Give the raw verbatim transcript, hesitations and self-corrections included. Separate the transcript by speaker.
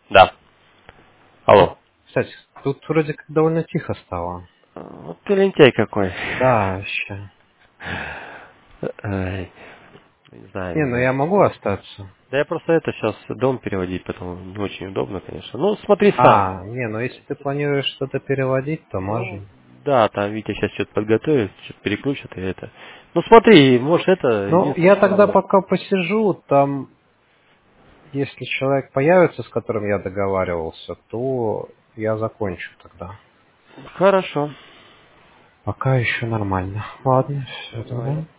Speaker 1: Да.
Speaker 2: Тут,
Speaker 1: Алло.
Speaker 2: кстати, тут вроде как довольно тихо стало.
Speaker 1: Вот ты лентяй какой.
Speaker 2: Да, вообще.
Speaker 1: Ай, не знаю,
Speaker 2: Не,
Speaker 1: не
Speaker 2: ну я
Speaker 1: знаю.
Speaker 2: могу остаться.
Speaker 1: Да я просто это сейчас дом переводить, поэтому не очень удобно, конечно. Ну, смотри сам.
Speaker 2: А, не, ну если ты планируешь что-то переводить, то
Speaker 1: Ну,
Speaker 2: можно.
Speaker 1: да, там Витя сейчас что-то подготовит, что-то переключит и это. Ну смотри, может это,
Speaker 2: Ну, я
Speaker 1: единственное,
Speaker 2: тогда
Speaker 1: что...
Speaker 2: пока посижу, там, если человек появится, с которым я договаривался, то я закончу тогда.
Speaker 1: Хорошо.
Speaker 2: Пока еще нормально. Ладно, все
Speaker 1: Давай.
Speaker 2: тогда.